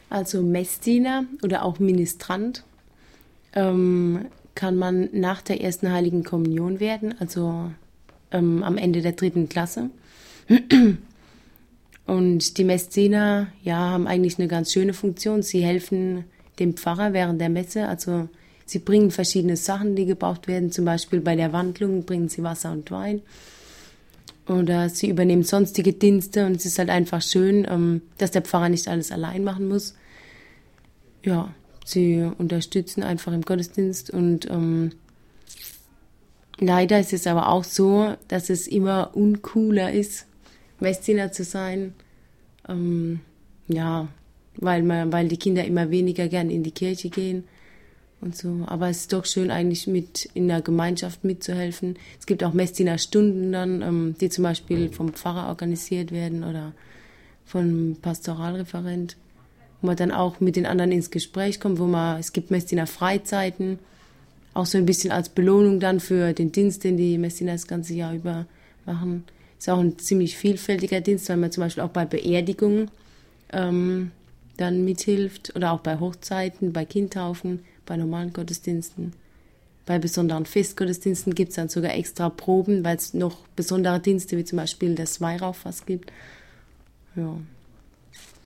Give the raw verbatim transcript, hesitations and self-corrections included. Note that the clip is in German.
Also Messdiener oder auch Ministrant ähm, kann man nach der ersten Heiligen Kommunion werden, also ähm, am Ende der dritten Klasse. Und die Messdiener, ja, haben eigentlich eine ganz schöne Funktion. Sie helfen dem Pfarrer während der Messe, also sie bringen verschiedene Sachen, die gebraucht werden. Zum Beispiel bei der Wandlung bringen sie Wasser und Wein. Oder sie übernehmen sonstige Dienste und es ist halt einfach schön, ähm, dass der Pfarrer nicht alles allein machen muss. Ja, sie unterstützen einfach im Gottesdienst und ähm, leider ist es aber auch so, dass es immer uncooler ist, Messdiener zu sein. Ähm, ja, weil man, weil die Kinder immer weniger gern in die Kirche gehen und so. Aber es ist doch schön, eigentlich mit in der Gemeinschaft mitzuhelfen. Es gibt auch Messdienerstunden dann, ähm, die zum Beispiel vom Pfarrer organisiert werden oder vom Pastoralreferent, wo man dann auch mit den anderen ins Gespräch kommt, wo man, es gibt Messdiener Freizeiten, auch so ein bisschen als Belohnung dann für den Dienst, den die Messdiener das ganze Jahr über machen. Ist auch ein ziemlich vielfältiger Dienst, weil man zum Beispiel auch bei Beerdigungen ähm, dann mithilft oder auch bei Hochzeiten, bei Kindtaufen, bei normalen Gottesdiensten. Bei besonderen Festgottesdiensten gibt es dann sogar extra Proben, weil es noch besondere Dienste wie zum Beispiel das Weihrauchfass gibt. Ja.